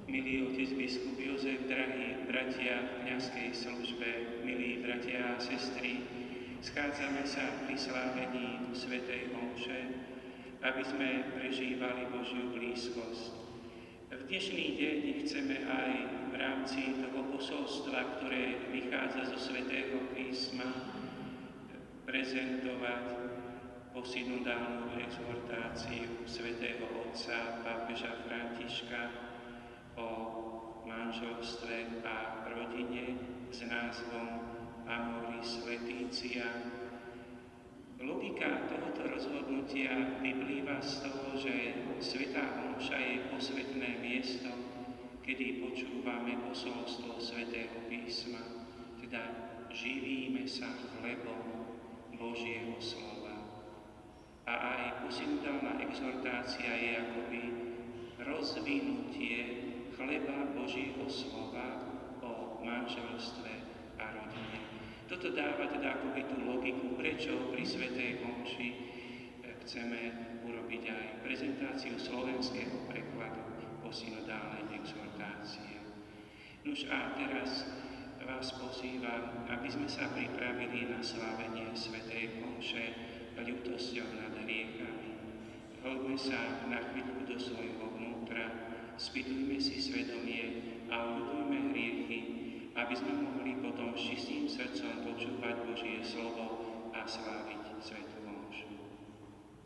Milý otec biskup Jozef, drahí bratia v kňazskej službe, milí bratia a sestry, schádzame sa pri slávení svätej omše, aby sme prežívali Božiu blízkosť. V dnešný deň chceme aj v rámci toho posolstva, ktoré vychádza zo svätého písma, prezentovať posynodálnu exhortáciu svätého otca pápeža Františka o manželstve a rodine s názvom Amoris Laetitia. Logika tohoto rozhodnutia vyplýva z toho, že svätá omša je posvätné miesto, kedy počúvame posolstvo svätého písma, teda živíme sa chlebom Božieho slova. A aj posynodálna exhortácia je akoby rozvinutie chleba Božieho slova o manželstve a rodine. Toto dáva teda akoby tú logiku, prečo pri svätej omši chceme urobiť aj prezentáciu slovenského prekladu posynodálnej exhortácie. Nuž a teraz vás pozývam, aby sme sa pripravili na slávenie svätej omše ľútosťou nad hriechami. Vhoďme sa na chvíľku do svojho vnútra, spýtujme si svedomie a ľutujme hriechy, aby sme mohli potom s čistým srdcom počúvať Božie slovo a sláviť svätú